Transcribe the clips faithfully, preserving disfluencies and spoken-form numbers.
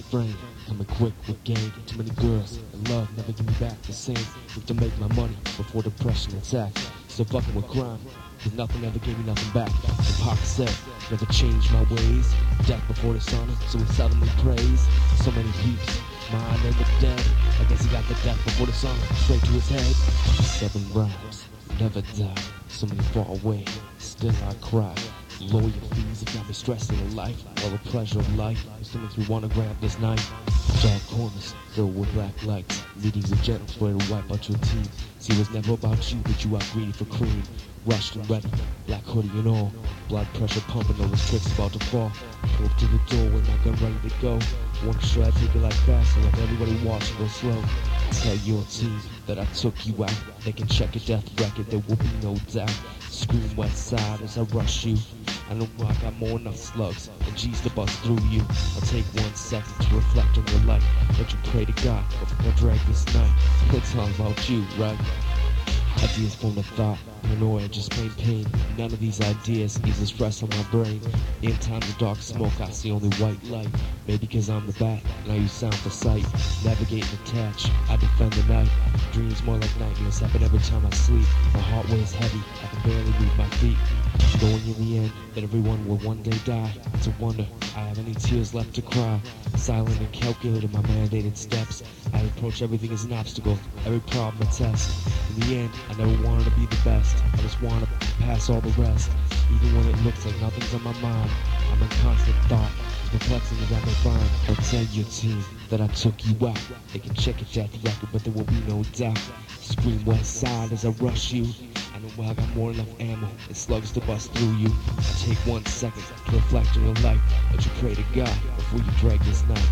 frame, coming quick with game. Too many girls and love never give me back the same. Need to make my money before depression attacks. Still fucking with crime, cause nothing ever gave me nothing back. The Pac said, never change my ways. Death before dishonor, so he suddenly prays. So many peeps, mine and the dead. I guess he got the death before dishonor straight to his head. Seven rhymes, never die. So many far away, still I cry. Lower your fees, it got me stressing in life. All the pleasure of life still makes me wanna grab this knife. Dark corners filled with black lights. Meetings of gentle spray to wipe out your teeth. See, it was never about you, but you are greedy for cream. Rushed and ready, black hoodie and all. Blood pressure pumping, all those tricks about to fall. Pull up to the door with my gun ready to go. Wonder should I take it like fast and let everybody watch and go slow. Tell your team that I took you out. They can check a death record, there will be no doubt. Scream west side as I rush you. I know I got more than enough slugs and G's to bust through you. I'll take one second to reflect on your life. Let you pray to God before I drag this night. It's all about you, right? Ideas form the thought, paranoia, just plain pain. None of these ideas ease the stress on my brain. In times of dark smoke, I see only white light. Maybe cause I'm the bat, and I use sound for sight. Navigate and attach, I defend the night. Dreams more like nightmares happen every time I sleep. My heart weighs heavy, I can barely move my feet. Knowing in the end that everyone will one day die. It's a wonder I have any tears left to cry. Silent and calculated my mandated steps. I approach everything as an obstacle, every problem a test. In the end, I never wanted to be the best. I just wanted to pass all the rest. Even when it looks like nothing's on my mind, I'm in constant thought, as perplexing as I may find. But tell your team that I took you out. They can check a death record, but there will be no doubt. Scream west side as I rush you. I know I got more than enough ammo and slugs to bust through you. I take one second to reflect on your life. Let you pray to God before you drag this night.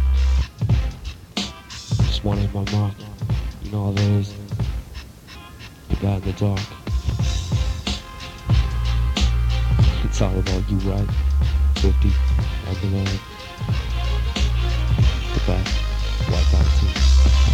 Just wanna hit my mark. You know all there is. The guy in the dark. It's all about you, right? fifty, on the line. The back, wipe out team.